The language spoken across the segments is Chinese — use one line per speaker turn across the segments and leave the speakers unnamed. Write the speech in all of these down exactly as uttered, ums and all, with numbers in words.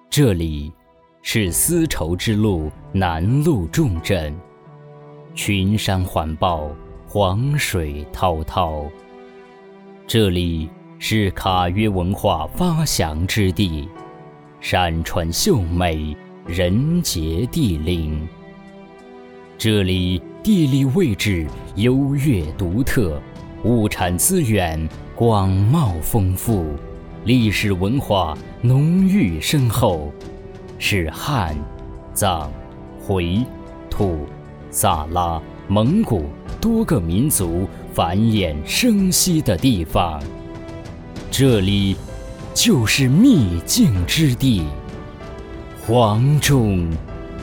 这里是丝绸之路南路重镇，群山环抱，黄水滔滔。这里是卡约文化发祥之地，山川秀美，人杰地灵。这里地理位置优越独特，物产资源广袤丰富，历史文化浓郁深厚，是汉、藏、回、土、萨拉、蒙古多个民族繁衍生息的地方。这里就是秘境之地——黄忠。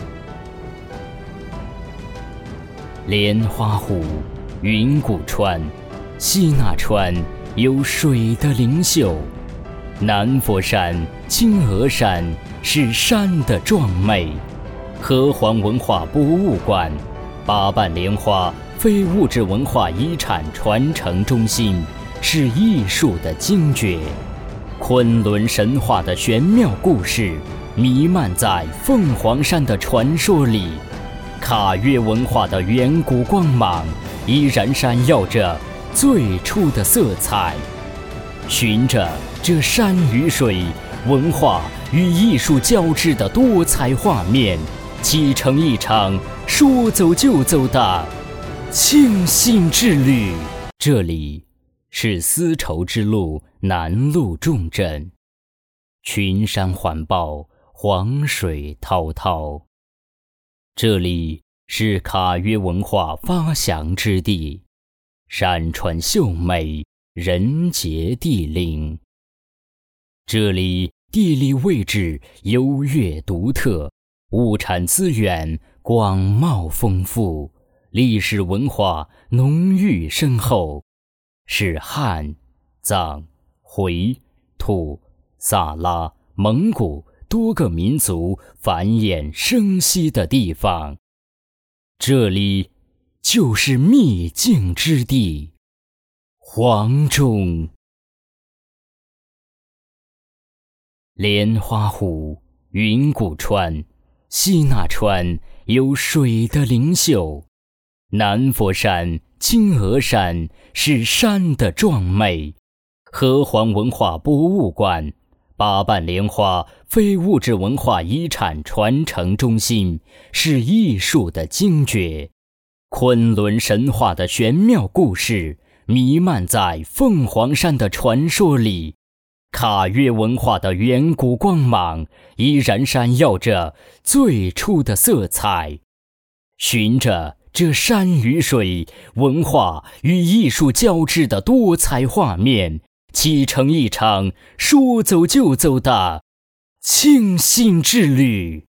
莲花湖、云谷川、西那川有水的灵秀，南佛山、金额山是山的壮美，河湟文化博物馆、八瓣莲花非物质文化遗产传承中心是艺术的精绝，昆仑神话的玄妙故事弥漫在凤凰山的传说里，卡约文化的远古光芒依然闪耀着最初的色彩。循着这山与水、文化与艺术交织的多彩画面，启程一场说走就走的庆幸之旅。这里是丝绸之路南路重镇，群山环抱，黄水滔滔。这里是卡约文化发祥之地，山川秀美，人杰地灵。这里地理位置优越独特，物产资源广袤丰富，历史文化浓郁深厚，是汉、藏、回、土、萨拉、蒙古多个民族繁衍生息的地方。这里就是秘境之地——黄忠。莲花湖、云谷川、西那川有水的灵秀，南佛山、金额山是山的壮美，河湟文化博物馆、八瓣莲花非物质文化遗产传承中心是艺术的精绝，昆仑神话的玄妙故事弥漫在凤凰山的传说里，卡约文化的远古光芒依然闪耀着最初的色彩。循着这山与水、文化与艺术交织的多彩画面，启程一场说走就走的庆幸之旅。